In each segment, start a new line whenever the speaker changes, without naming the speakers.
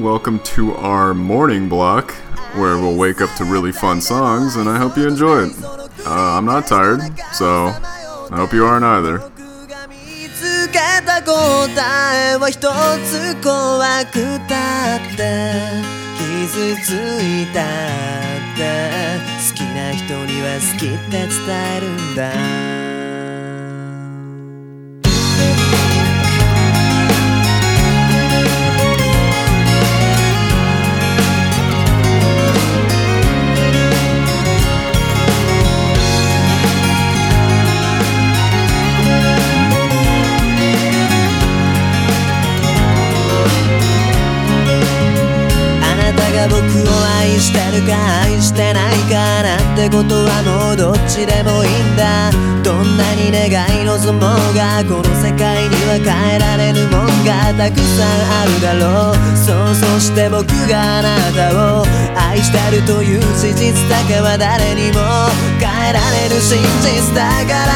Welcome to our morning block, where we'll wake up to really fun songs, and I hope you enjoy it. I'm not tired, so I hope you aren't either.
つけた答えは一つ怖くたって傷ついたって好きな人には好きって伝えるんだ僕を愛してるか愛してないかなんてことはもうどっちでもいいんだどんなに願い望もうがこの世界には変えられぬもんがたくさんあるだろうそうして僕があなたを愛してるという事実だけは誰にも変えられる真実だから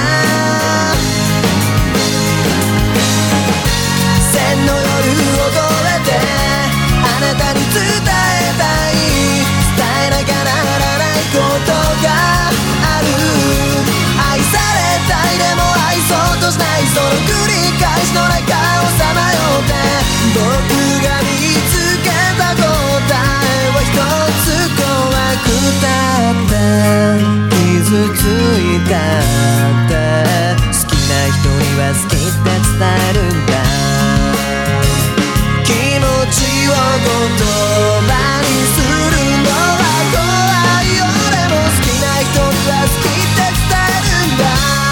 千の夜を越えてあなたに伝えたい伝えなきゃならないことがある愛されたいでも愛そうとしないその繰り返しの中をさまよって僕が見つけた答えは一つ怖くたって傷ついたって好きな人には好きって伝えるんだ気持ちを言葉にするのは怖いよでも好きな人には好きって伝えるんだ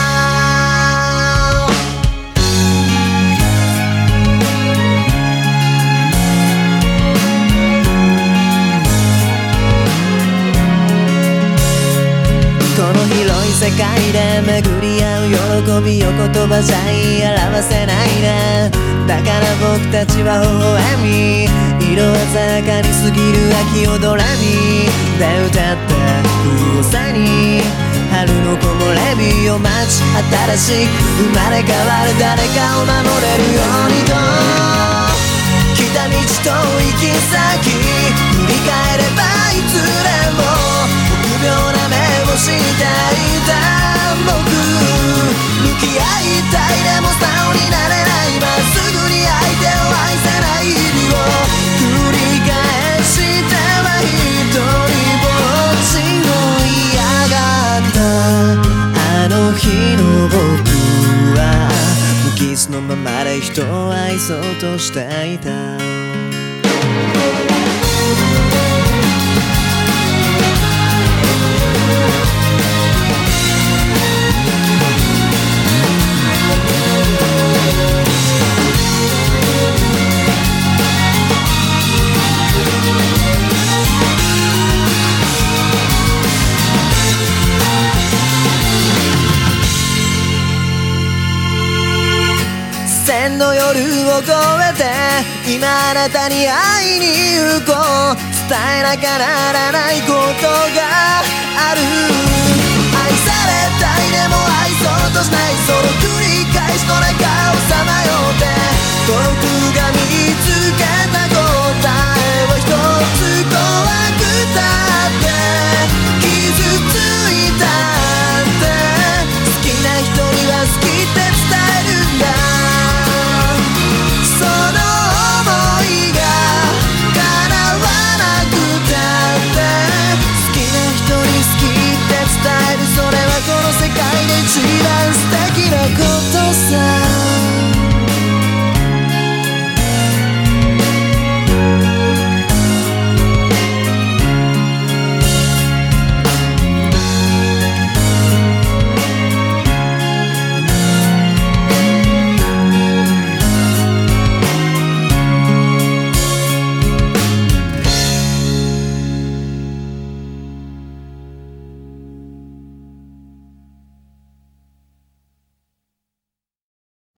この広い世界で巡り合う喜びを言葉じゃ言い表せないねだから僕たちは微笑み色鮮やかに過ぎる秋をドレミで歌って風を背に春の木漏れ日を待ち新しく生まれ変わる誰かを守れるようにと来た道と行き先振り返ればいずれも臆病な目をしていた僕向き合いたいでも素直になれないまっすぐに相手を愛せない日々を繰り返しては一人ぼっちを嫌がったあの日の僕は無傷のままで人を愛そうとしていた千の夜を越えて今あなたに会いに行こう伝えなきゃならないことが